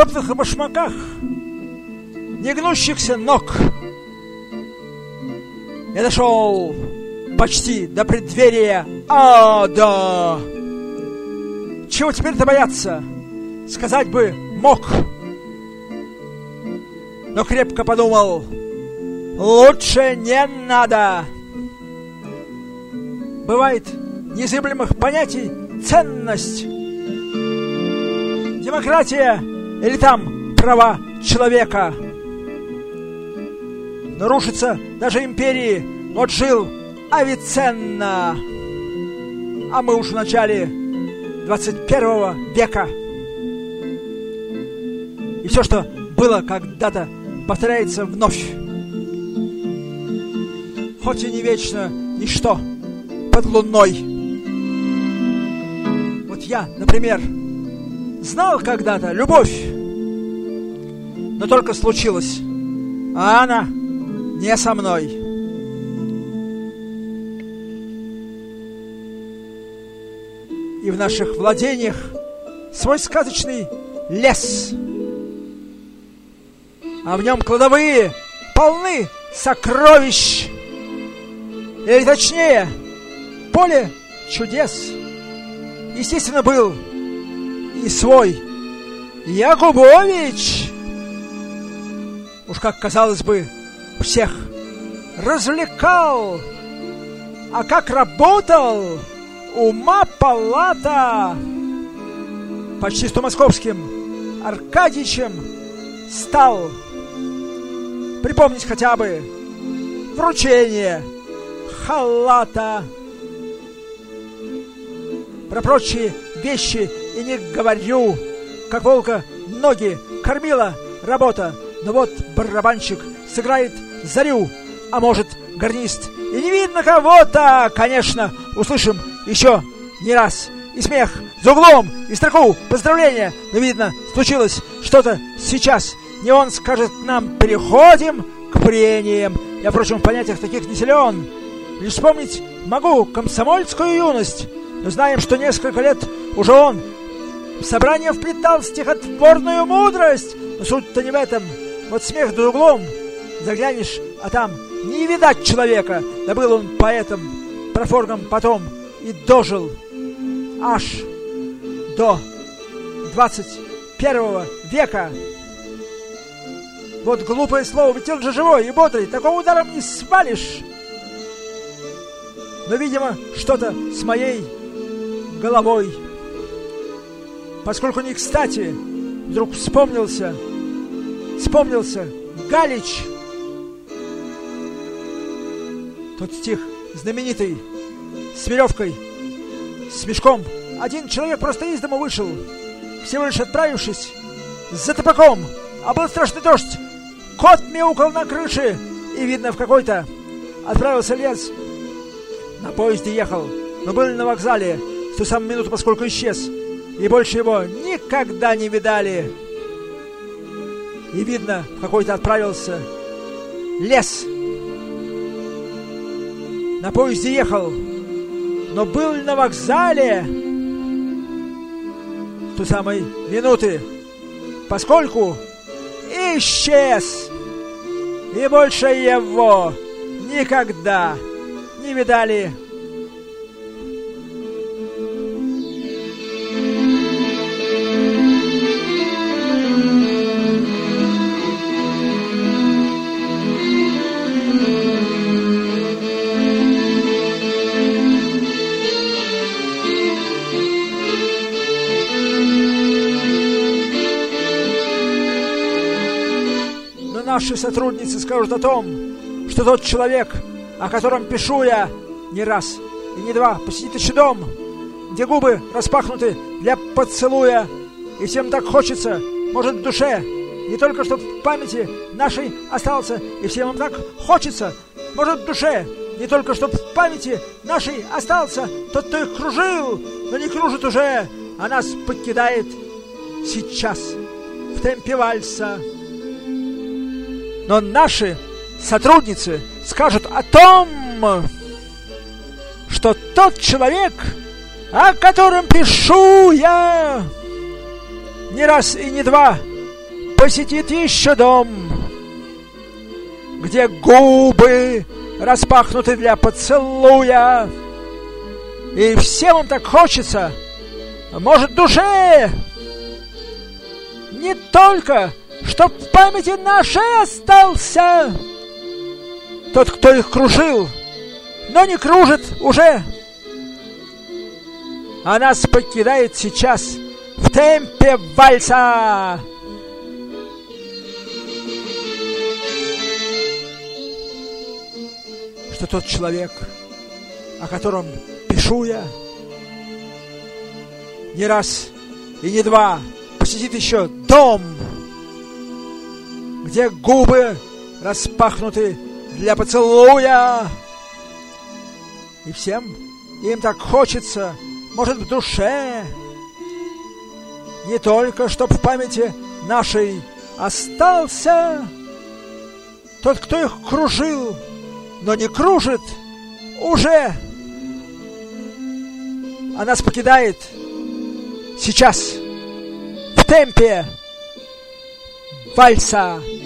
топных башмаках, негнущихся ног. Я дошел почти до преддверия ада. Чего теперь-то бояться? Сказать бы мог. Но крепко подумал, лучше не надо. Бывает незыблемых понятий ценность. Демократия или там права человека. Но рушится даже империи. Вот жил Авиценна, а мы уж в начале 21 века. И все, что было когда-то, повторяется вновь. Хоть и не вечно ничто под луной. Вот я, например, знал когда-то любовь, но только случилось, а она не со мной. И в наших владениях свой сказочный лес, а в нем кладовые полны сокровищ, или точнее, поле чудес. Естественно, был и свой Якубович. Уж как казалось бы, всех развлекал, а как работал, ума палата. Почти что московским Аркадьичем стал. Припомнить хотя бы вручение халата. Про прочие вещи и не говорю. Как волка ноги кормила работа. Но вот барабанщик сыграет зарю, а может гарнист. И не видно кого-то, конечно, услышим еще не раз. И смех за углом, и строку поздравления. Но видно, случилось что-то сейчас. Не он скажет нам, переходим к прениям. Я, впрочем, в понятиях таких не силен. Лишь вспомнить могу комсомольскую юность. Но знаем, что несколько лет уже он в собрание вплетал стихотворную мудрость. Но суть-то не в этом. Вот смех за углом. Заглянешь, а там не видать человека. Да был он поэтом, профоргом потом и дожил аж до 21 века. Вот глупое слово, ведь он же живой и бодрый, такого ударом не свалишь. Но, видимо, что-то с моей головой. Поскольку не кстати вдруг вспомнился Галич. Тот стих знаменитый, с веревкой, с мешком. Один человек просто из дома вышел, всего лишь отправившись за топаком. А был страшный дождь. Кот мяукал на крыше. И, видно, в какой-то отправился лес. На поезде ехал, но был на вокзале в ту самую минуту, поскольку исчез. И больше его никогда не видали. И, видно, в какой-то отправился лес. На поезде ехал, но был на вокзале в ту самой минуты, поскольку исчез. И больше его никогда не видали. Наши сотрудницы скажут о том, что тот человек, о котором пишу я не раз и не два, посетит еще дом, где губы распахнуты для поцелуя, и всем так хочется, может, в душе, не только чтоб в памяти нашей остался, и всем им так хочется, может, в душе, не только чтоб в памяти нашей остался тот, кто их кружил, но не кружит уже, а нас покидает сейчас в темпе вальса. Но наши сотрудницы скажут о том, что тот человек, о котором пишу я не раз и не два, посетит еще дом, где губы распахнуты для поцелуя, и всем им так хочется, может, душе, не только, чтоб в памяти нашей остался тот, кто их кружил, но не кружит уже, а нас покидает сейчас в темпе вальса. Что тот человек, о котором пишу я, не раз и не два посетит еще дом, где губы распахнуты для поцелуя, и всем им так хочется, может, в душе, не только чтоб в памяти нашей остался тот, кто их кружил, но не кружит уже, а нас покидает сейчас в темпе вальса.